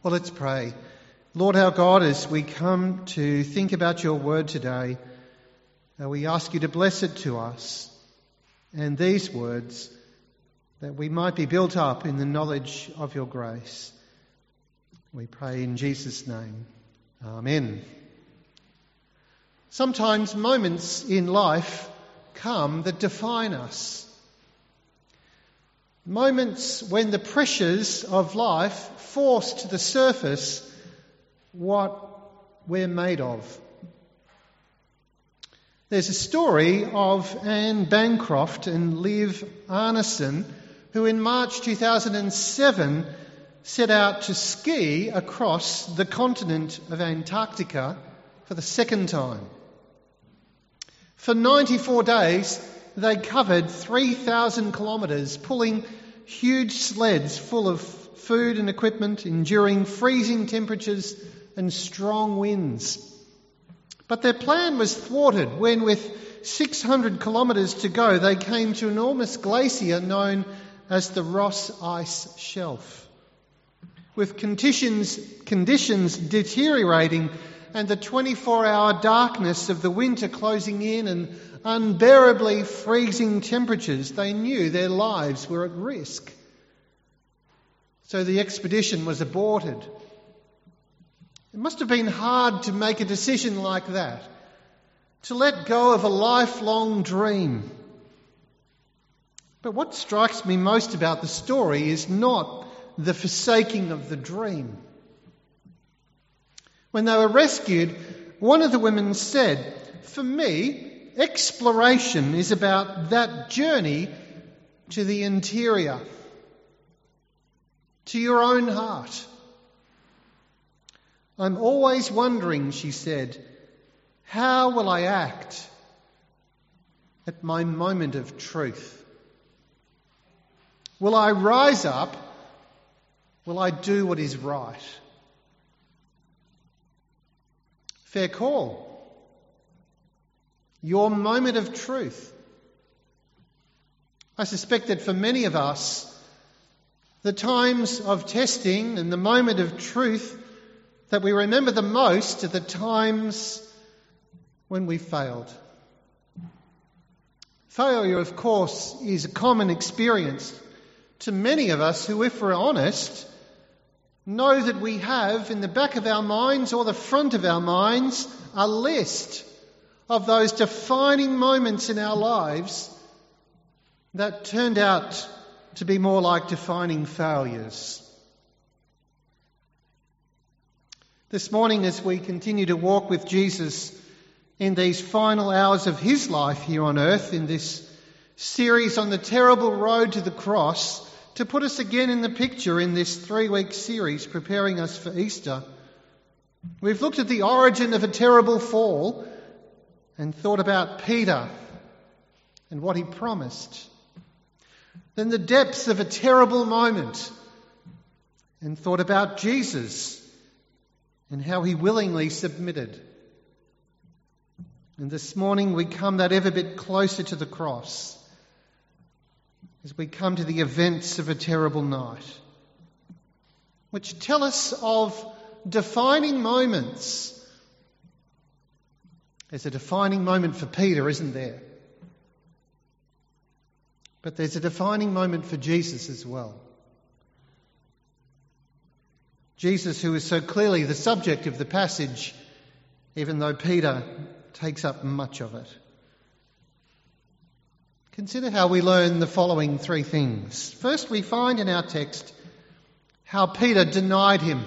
Well, let's pray. Lord our God, as we come to think about your word today, we ask you to bless it to us and these words, that we might be built up in the knowledge of your grace. We pray in Jesus' name. Amen. Sometimes moments in life come that define us. Moments when the pressures of life force to the surface what we're made of. There's a story of Anne Bancroft and Liv Arneson, who in March 2007 set out to ski across the continent of Antarctica for the second time. For 94 days, they covered 3,000 kilometres, pulling huge sleds full of food and equipment, enduring freezing temperatures and strong winds. But their plan was thwarted when, with 600 kilometres to go, they came to an enormous glacier known as the Ross Ice Shelf. With conditions deteriorating and the 24-hour darkness of the winter closing in and unbearably freezing temperatures, they knew their lives were at risk. So the expedition was aborted. It must have been hard to make a decision like that, to let go of a lifelong dream. But what strikes me most about the story is not the forsaking of the dream. When they were rescued, one of the women said, "For me, exploration is about that journey to the interior, to your own heart. I'm always wondering," she said, "how will I act at my moment of truth? Will I rise up? Will I do what is right?" Fair call. Your moment of truth. I suspect that for many of us, the times of testing and the moment of truth that we remember the most are the times when we failed. Failure, of course, is a common experience to many of us who, if we're honest, know that we have in the back of our minds or the front of our minds a list of those defining moments in our lives that turned out to be more like defining failures. This morning, as we continue to walk with Jesus in these final hours of his life here on earth, in this series on the terrible road to the cross, to put us again in the picture in this 3-week series preparing us for Easter, we've looked at the origin of a terrible fall and thought about Peter and what he promised. Then the depths of a terrible moment and thought about Jesus and how he willingly submitted. And this morning we come that ever bit closer to the cross as we come to the events of a terrible night, which tell us of defining moments. There's a defining moment for Peter, isn't there? But there's a defining moment for Jesus as well. Jesus, who is so clearly the subject of the passage, even though Peter takes up much of it. Consider how we learn the following 3 things. First, we find in our text how Peter denied him.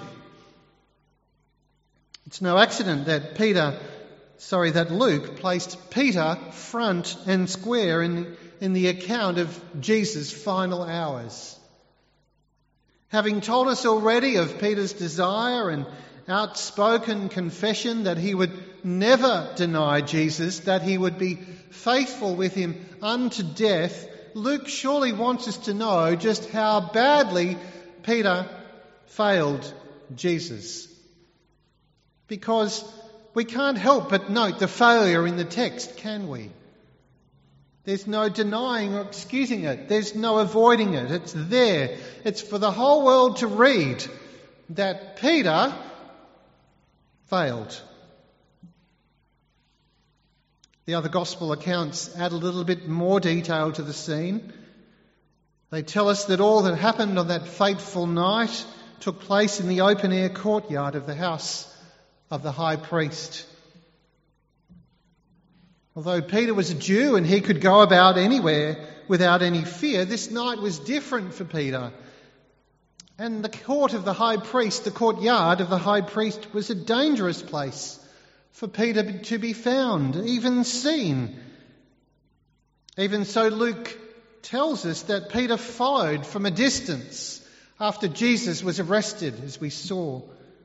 It's no accident that Luke placed Peter front and square in the account of Jesus' final hours. Having told us already of Peter's desire and outspoken confession that he would never deny Jesus, that he would be faithful with him unto death, Luke surely wants us to know just how badly Peter failed Jesus. Because we can't help but note the failure in the text, can we? There's no denying or excusing it. There's no avoiding it. It's there. It's for the whole world to read. that Peter failed. The other gospel accounts add a little bit more detail to the scene. They tell us that all that happened on that fateful night took place in the open-air courtyard of the house of the high priest. Although Peter was a Jew and he could go about anywhere without any fear, this night was different for Peter. And the court of the high priest, the courtyard of the high priest, was a dangerous place for Peter to be found, even seen. Even so, Luke tells us that Peter followed from a distance after Jesus was arrested, as we saw.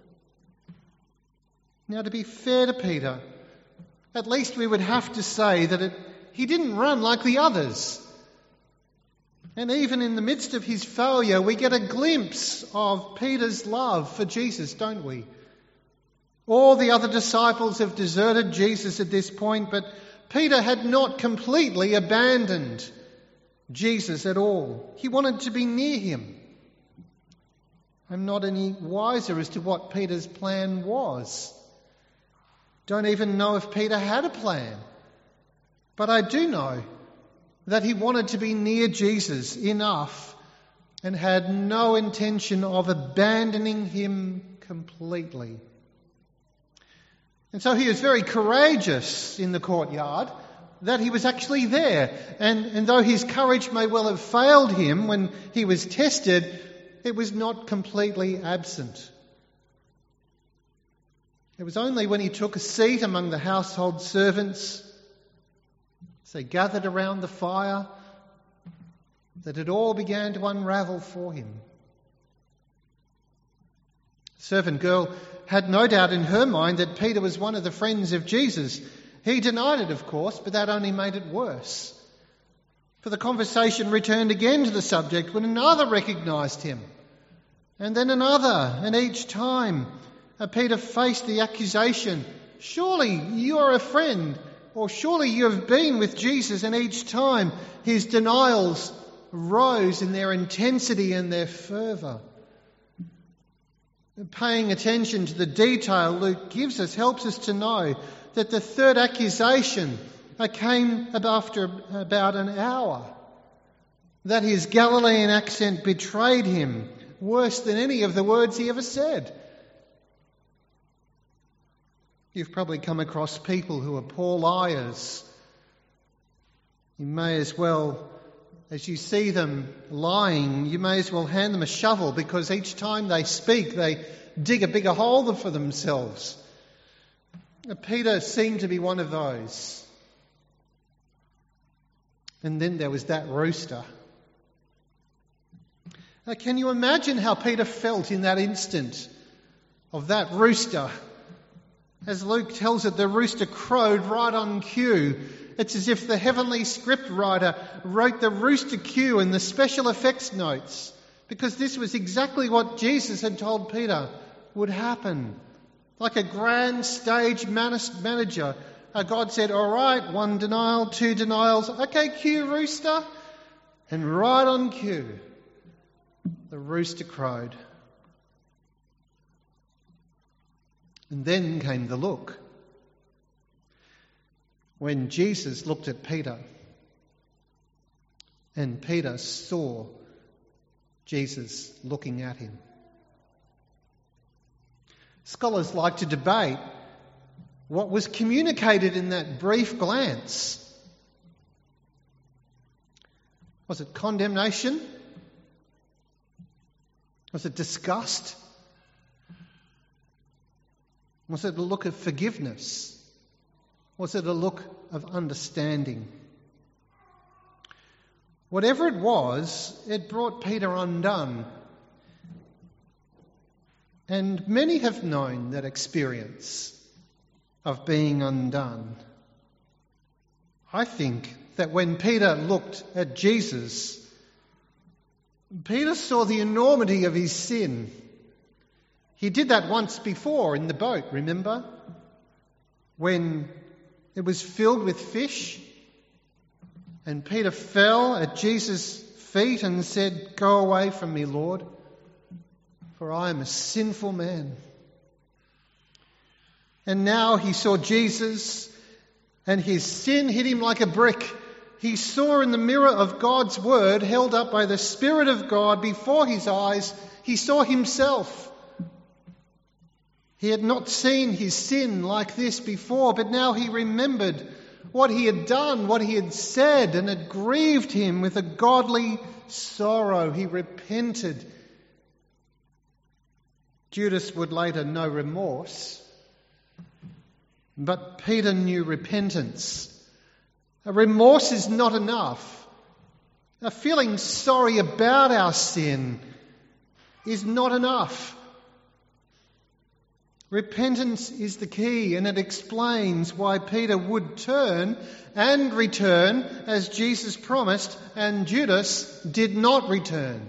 Now, to be fair to Peter, at least we would have to say that he didn't run like the others. And even in the midst of his failure, we get a glimpse of Peter's love for Jesus, don't we? All the other disciples have deserted Jesus at this point, but Peter had not completely abandoned Jesus at all. He wanted to be near him. I'm not any wiser as to what Peter's plan was. Don't even know if Peter had a plan. But I do know that he wanted to be near Jesus enough and had no intention of abandoning him completely. And so he was very courageous in the courtyard that he was actually there. And though his courage may well have failed him when he was tested, it was not completely absent. It was only when he took a seat among the household servants, as they gathered around the fire, that it all began to unravel for him. The servant girl had no doubt in her mind that Peter was one of the friends of Jesus. He denied it, of course, but that only made it worse. For the conversation returned again to the subject when another recognised him, and then another, and each time Peter faced the accusation, "Surely you are a friend," or "Surely you have been with Jesus," and each time his denials rose in their intensity and their fervour. Paying attention to the detail Luke gives us helps us to know that the third accusation came after about an hour, that his Galilean accent betrayed him worse than any of the words he ever said. You've probably come across people who are poor liars. You may as well, as you see them lying, you may as well hand them a shovel, because each time they speak, they dig a bigger hole for themselves. Peter seemed to be one of those. And then there was that rooster. Now, can you imagine how Peter felt in that instant of that rooster? As Luke tells it, the rooster crowed right on cue. It's as if the heavenly script writer wrote the rooster cue in the special effects notes, because this was exactly what Jesus had told Peter would happen. Like a grand stage manager, God said, "All right, 1 denial, 2 denials. Okay, cue rooster." And right on cue, the rooster crowed. And then came the look. When Jesus looked at Peter, and Peter saw Jesus looking at him. Scholars like to debate what was communicated in that brief glance. Was it condemnation? Was it disgust? Was it a look of forgiveness? Was it a look of understanding? Whatever it was, it brought Peter undone. And many have known that experience of being undone. I think that when Peter looked at Jesus, Peter saw the enormity of his sin. He did that once before in the boat, remember? When it was filled with fish, and Peter fell at Jesus' feet and said, "Go away from me, Lord, for I am a sinful man." And now he saw Jesus, and his sin hit him like a brick. He saw in the mirror of God's word, held up by the Spirit of God before his eyes, he saw himself. He had not seen his sin like this before, but now he remembered what he had done, what he had said, and it grieved him with a godly sorrow. He repented. Judas would later know remorse, but Peter knew repentance. Remorse is not enough. Feeling sorry about our sin is not enough. Repentance is the key, and it explains why Peter would turn and return as Jesus promised, and Judas did not return.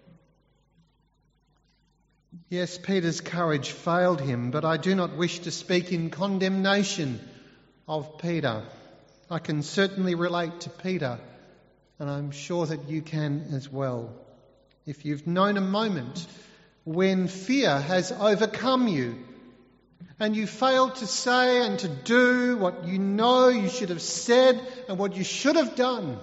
Yes, Peter's courage failed him, but I do not wish to speak in condemnation of Peter. I can certainly relate to Peter, and I'm sure that you can as well. If you've known a moment when fear has overcome you, and you failed to say and to do what you know you should have said and what you should have done.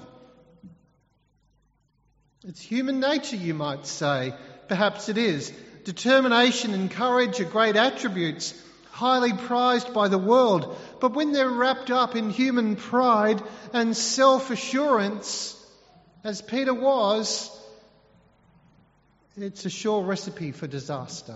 It's human nature, you might say. Perhaps it is. Determination and courage are great attributes, highly prized by the world. But when they're wrapped up in human pride and self-assurance, as Peter was, it's a sure recipe for disaster.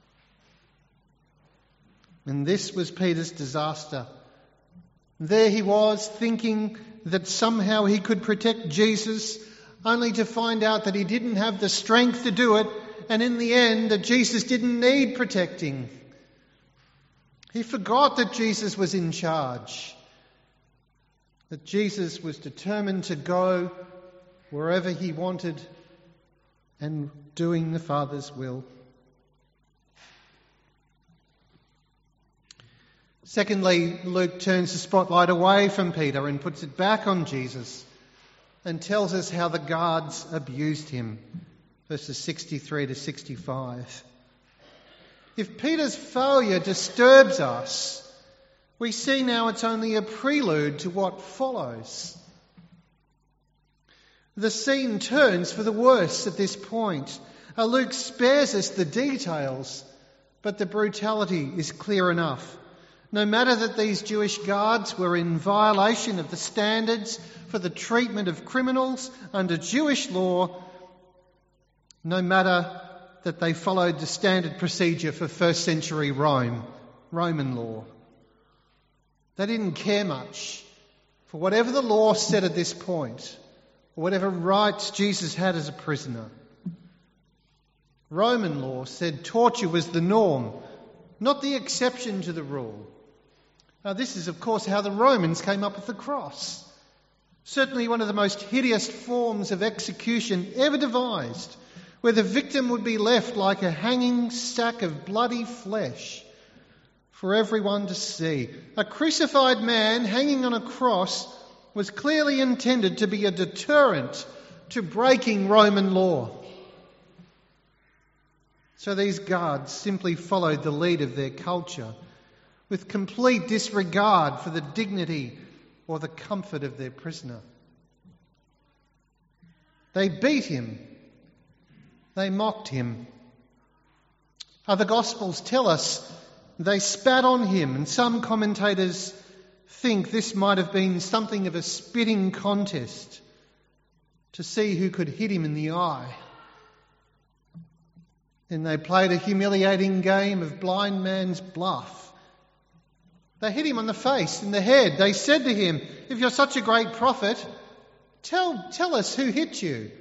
And this was Peter's disaster. There he was, thinking that somehow he could protect Jesus, only to find out that he didn't have the strength to do it, and in the end that Jesus didn't need protecting. He forgot that Jesus was in charge, that Jesus was determined to go wherever he wanted and doing the Father's will. Secondly, Luke turns the spotlight away from Peter and puts it back on Jesus and tells us how the guards abused him. Verses 63 to 65. If Peter's failure disturbs us, we see now it's only a prelude to what follows. The scene turns for the worse at this point. Luke spares us the details, but the brutality is clear enough. No matter that these Jewish guards were in violation of the standards for the treatment of criminals under Jewish law, no matter that they followed the standard procedure for first century Roman law, they didn't care much for whatever the law said at this point, or whatever rights Jesus had as a prisoner. Roman law said torture was the norm, not the exception to the rule. Now, this is, of course, how the Romans came up with the cross. Certainly one of the most hideous forms of execution ever devised, where the victim would be left like a hanging sack of bloody flesh for everyone to see. A crucified man hanging on a cross was clearly intended to be a deterrent to breaking Roman law. So these guards simply followed the lead of their culture, with complete disregard for the dignity or the comfort of their prisoner. They beat him. They mocked him. Other Gospels tell us they spat on him, and some commentators think this might have been something of a spitting contest to see who could hit him in the eye. Then they played a humiliating game of blind man's bluff. They hit him on the face, in the head. They said to him, "If you're such a great prophet, tell us who hit you."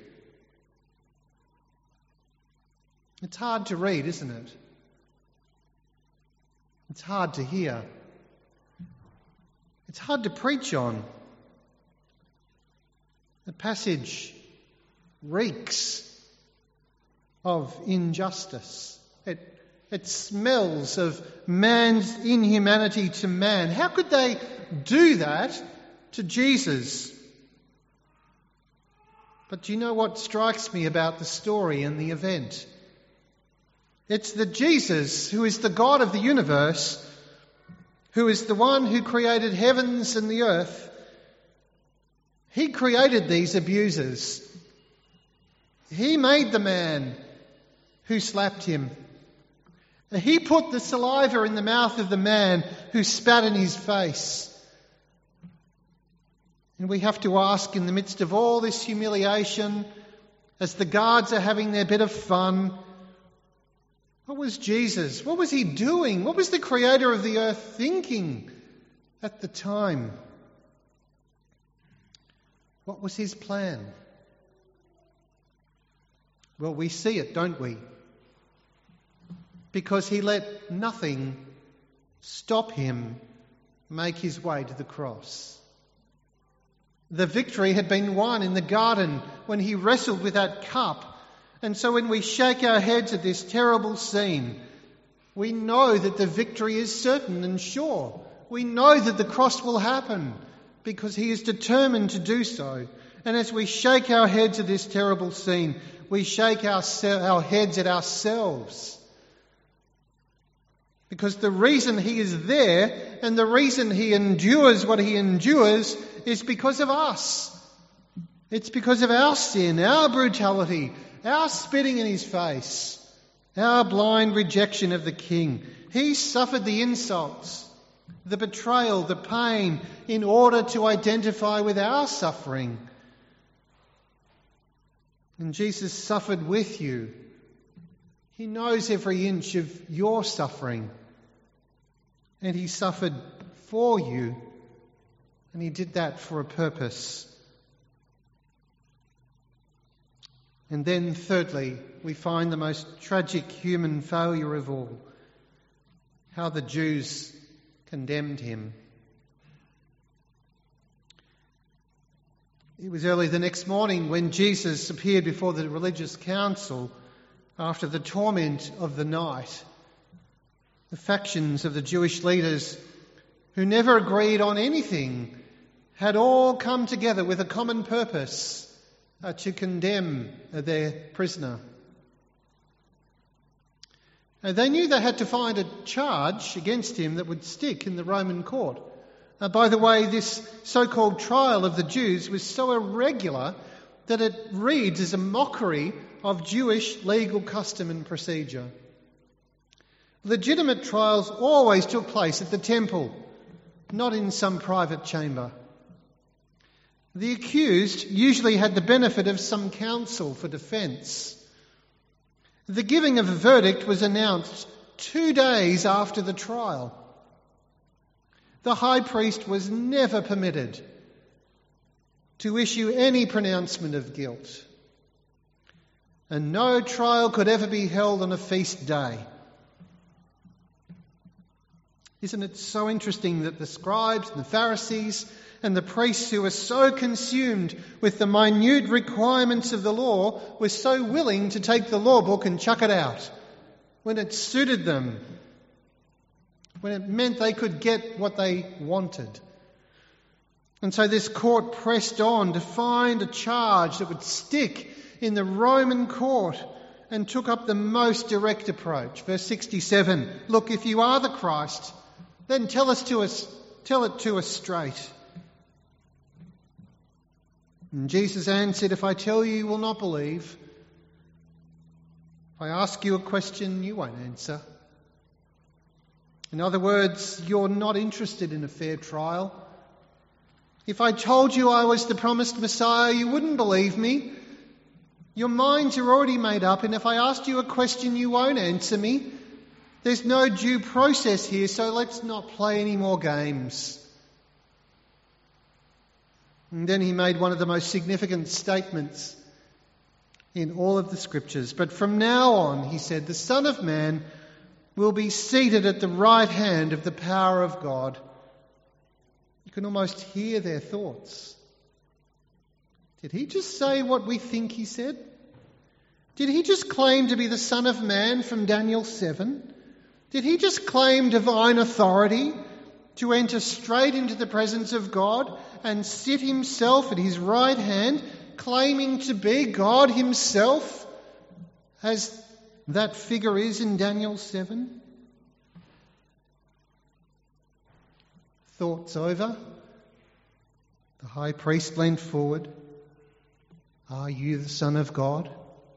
It's hard to read, isn't it? It's hard to hear. It's hard to preach on. The passage reeks of injustice. It smells of man's inhumanity to man. How could they do that to Jesus? But do you know what strikes me about the story and the event? It's that Jesus, who is the God of the universe, who is the one who created heavens and the earth, he created these abusers. He made the man who slapped him. He put the saliva in the mouth of the man who spat in his face. And we have to ask, in the midst of all this humiliation, as the guards are having their bit of fun, what was Jesus? What was he doing? What was the creator of the earth thinking at the time? What was his plan? Well, we see it, don't we? Because he let nothing stop him make his way to the cross. The victory had been won in the garden when he wrestled with that cup. And so when we shake our heads at this terrible scene, we know that the victory is certain and sure. We know that the cross will happen because he is determined to do so. And as we shake our heads at this terrible scene, we shake our heads at ourselves. Because the reason he is there and the reason he endures what he endures is because of us. It's because of our sin, our brutality, our spitting in his face, our blind rejection of the King. He suffered the insults, the betrayal, the pain in order to identify with our suffering. And Jesus suffered with you. He knows every inch of your suffering. And he suffered for you. And he did that for a purpose. And then thirdly, we find the most tragic human failure of all. How the Jews condemned him. It was early the next morning when Jesus appeared before the religious council after the torment of the night. The factions of the Jewish leaders, who never agreed on anything, had all come together with a common purpose, to condemn their prisoner. They knew they had to find a charge against him that would stick in the Roman court. By the way, this so-called trial of the Jews was so irregular that it reads as a mockery of Jewish legal custom and procedure. Legitimate trials always took place at the temple, not in some private chamber. The accused usually had the benefit of some counsel for defence. The giving of a verdict was announced 2 days after the trial. The high priest was never permitted to issue any pronouncement of guilt. And no trial could ever be held on a feast day. Isn't it so interesting that the scribes and the Pharisees and the priests who were so consumed with the minute requirements of the law were so willing to take the law book and chuck it out when it suited them, when it meant they could get what they wanted. And so this court pressed on to find a charge that would stick in the Roman court and took up the most direct approach. Verse 67, look, if you are the Christ, then tell it to us straight. And Jesus answered, if I tell you, you will not believe. If I ask you a question, you won't answer. In other words, you're not interested in a fair trial. If I told you I was the promised Messiah, you wouldn't believe me. Your minds are already made up, and if I asked you a question, you won't answer me. There's no due process here, so let's not play any more games. And then he made one of the most significant statements in all of the Scriptures. But from now on, he said, the Son of Man will be seated at the right hand of the power of God. You can almost hear their thoughts. Did he just say what we think he said? Did he just claim to be the Son of Man from Daniel 7? Did he just claim divine authority to enter straight into the presence of God and sit himself at his right hand, claiming to be God himself, as that figure is in Daniel 7? Thoughts over? The high priest leaned forward. Are you the Son of God?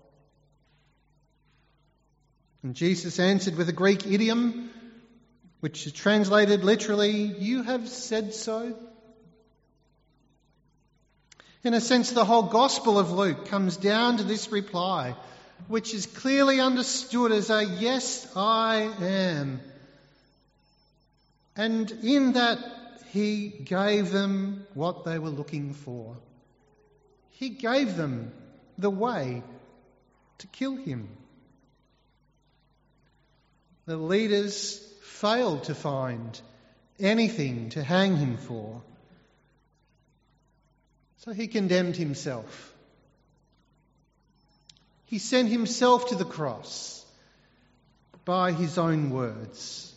And Jesus answered with a Greek idiom, which is translated literally, you have said so. In a sense, the whole Gospel of Luke comes down to this reply, which is clearly understood as a yes, I am. And in that, he gave them what they were looking for. He gave them the way to kill him. The leaders failed to find anything to hang him for. So he condemned himself. He sent himself to the cross by his own words.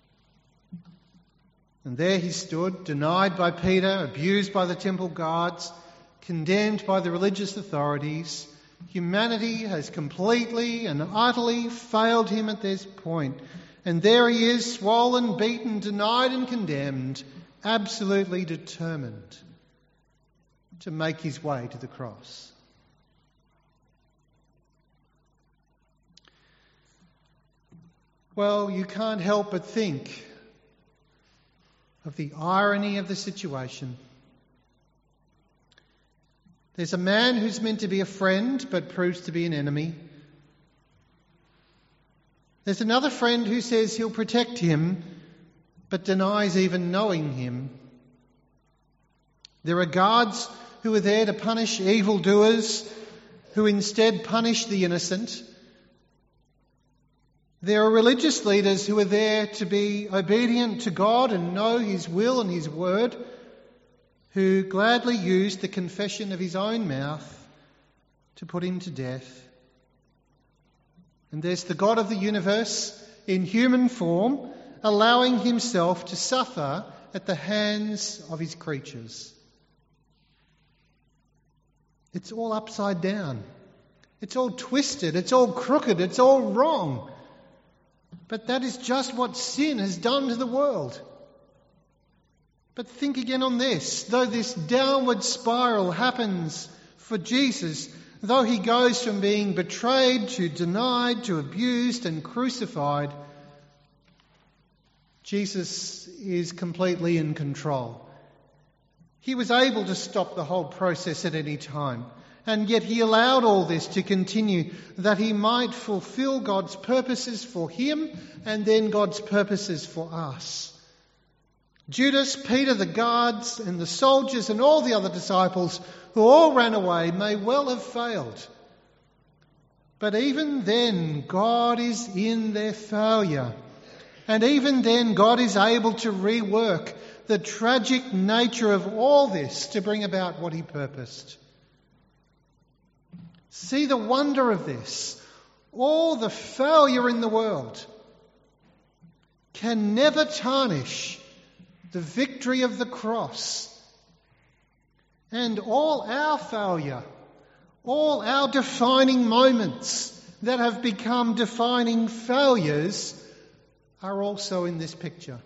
And there he stood, denied by Peter, abused by the temple guards, condemned by the religious authorities. Humanity has completely and utterly failed him at this point. And there he is, swollen, beaten, denied and condemned, absolutely determined to make his way to the cross. Well, you can't help but think of the irony of the situation. There's a man who's meant to be a friend but proves to be an enemy. There's another friend who says he'll protect him but denies even knowing him. There are guards who are there to punish evildoers who instead punish the innocent. There are religious leaders who are there to be obedient to God and know His will and His word, who gladly used the confession of his own mouth to put him to death. And there's the God of the universe in human form, allowing himself to suffer at the hands of his creatures. It's all upside down. It's all twisted. It's all crooked. It's all wrong. But that is just what sin has done to the world. But think again on this. Though this downward spiral happens for Jesus, though he goes from being betrayed to denied to abused and crucified, Jesus is completely in control. He was able to stop the whole process at any time, and yet he allowed all this to continue that he might fulfill God's purposes for him and then God's purposes for us. Judas, Peter, the guards and the soldiers and all the other disciples who all ran away may well have failed. But even then, God is in their failure. And even then, God is able to rework the tragic nature of all this to bring about what he purposed. See the wonder of this. All the failure in the world can never tarnish the victory of the cross. And all our failure, all our defining moments that have become defining failures are also in this picture.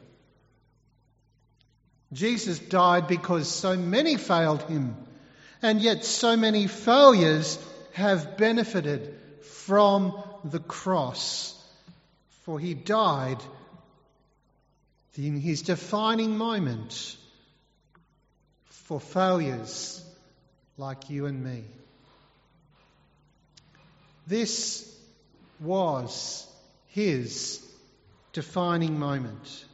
Jesus died because so many failed him, and yet so many failures have benefited from the cross. For he died in his defining moment for failures like you and me. This was his defining moment.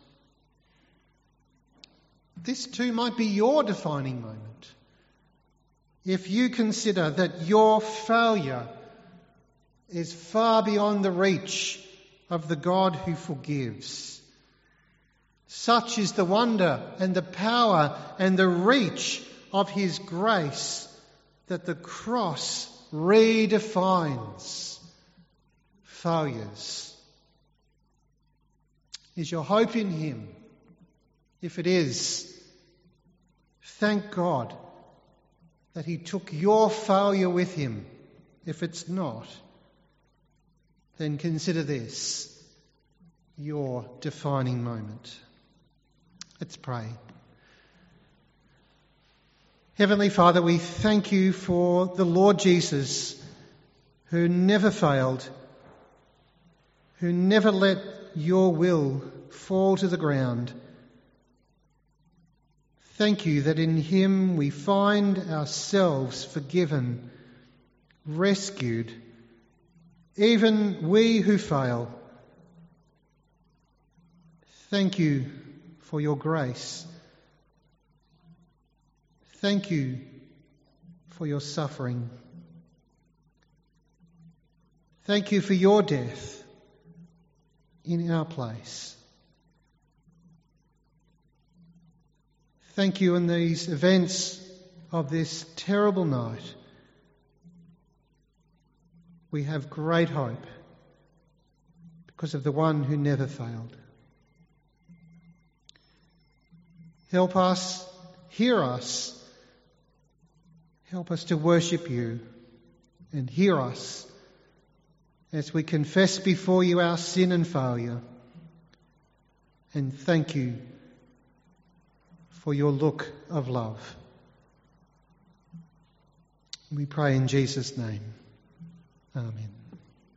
This too might be your defining moment. If you consider that your failure is far beyond the reach of the God who forgives. Such is the wonder and the power and the reach of his grace that the cross redefines failures. Is your hope in him? If it is, thank God that he took your failure with him. If it's not, then consider this your defining moment. Let's pray. Heavenly Father, we thank you for the Lord Jesus, who never failed, who never let your will fall to the ground. Thank you that in him we find ourselves forgiven, rescued, even we who fail. Thank you for your grace. Thank you for your suffering. Thank you for your death in our place. Thank you in these events of this terrible night. We have great hope because of the one who never failed. Help us, hear us. Help us to worship you and hear us as we confess before you our sin and failure. And thank you for your look of love. We pray in Jesus' name. Amen.